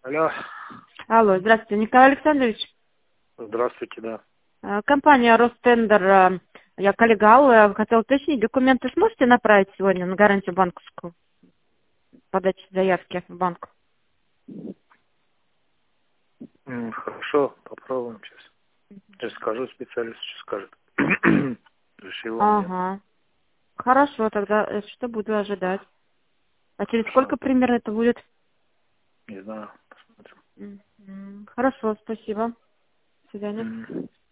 Алло. Алло, здравствуйте, Николай Александрович. Здравствуйте, да. Компания Ростендер, я коллега Аллы, хотела уточнить, документы сможете направить сегодня на гарантию банковскую? Подачи заявки в банк. Хорошо, попробуем сейчас. Сейчас скажу, специалист что скажет. Решил он нет. Ага. Хорошо, тогда что буду ожидать? А через сколько примерно это будет? Не знаю, посмотрим. Хорошо, спасибо. До свидания.